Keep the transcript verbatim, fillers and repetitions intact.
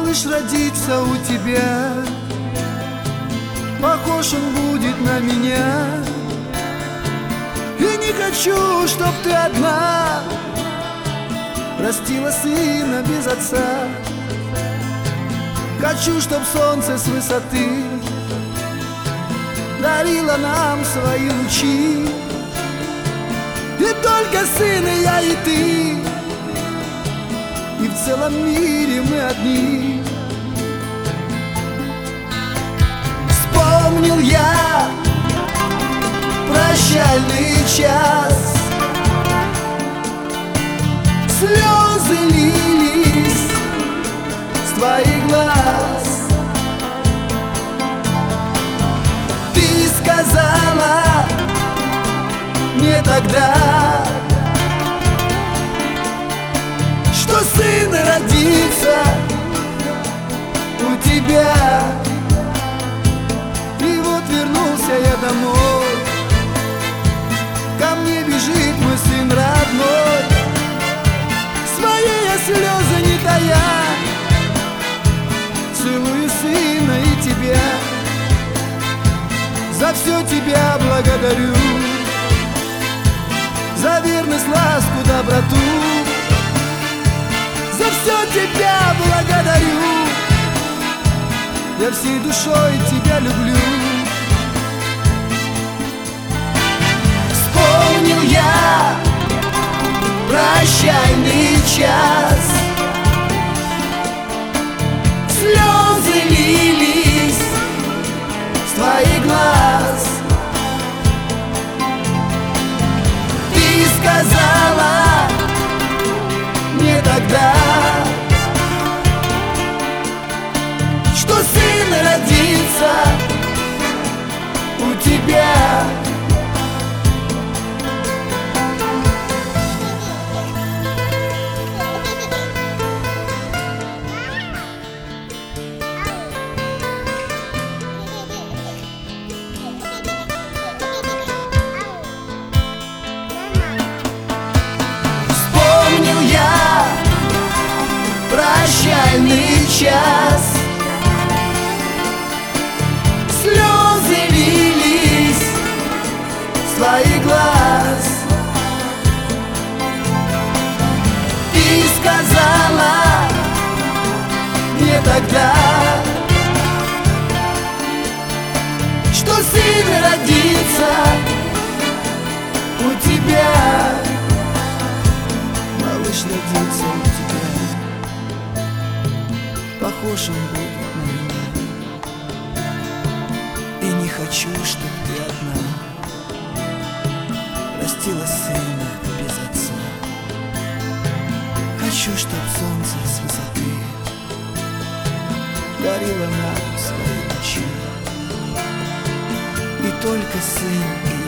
малыш родится у тебя, похож он будет на меня. И не хочу, чтоб ты одна растила сына без отца. Хочу, чтоб солнце с высоты дарило нам свои лучи. И только сын и я, и ты, и в целом мире мы одни. Вспомнил я прощальный час, слезы лились с твоих глаз. Ты сказала мне тогда, что сын родится у тебя. И вот вернулся я домой, ко мне бежит мой сын родной, свои я слезы не тая, целую сына и тебя. За все тебя благодарю, за верность, ласку, доброту. За все тебя благодарю, я всей душой тебя люблю. Вспомнил я прощальный час, слезы лились с твоих глаз. Ты сказала мне тогда, что сын родится у тебя. Вспомнил я прощальный час, слезы лились с твоих глаз. Ты сказала мне тогда, что сын родится у тебя. Малыш родится у тебя, похож он будет на меня. И не хочу, чтоб ты одна растила сына без отца. Хочу, чтоб солнце с высоты дарило нам свои лучи. И только сын и